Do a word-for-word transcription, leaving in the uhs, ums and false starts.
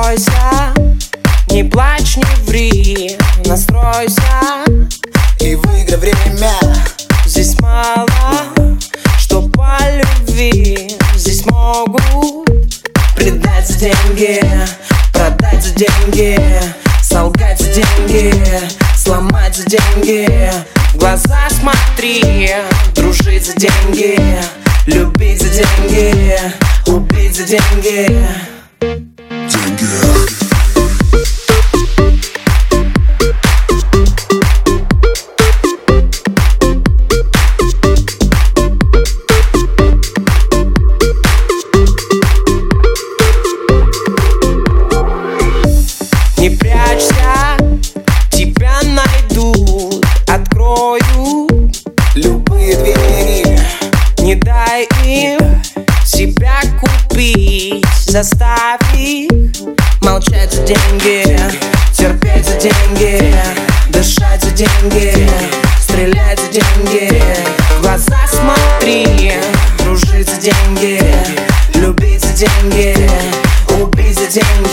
Откройся, не плачь, не ври, настройся и выиграй время. Здесь мало, что по любви. Здесь могут предать за деньги, продать за деньги, солгать за деньги, сломать за деньги. В глаза смотри, дружить за деньги, любить за деньги, убить за деньги. Деньги. Не прячься, тебя найдут, открою любые двери. Не дай им себя купить, заставь их молчать за деньги, терпеть за деньги, дышать за деньги, стрелять за деньги. В глаза смотри, дружить за деньги, любить за деньги, убить за деньги.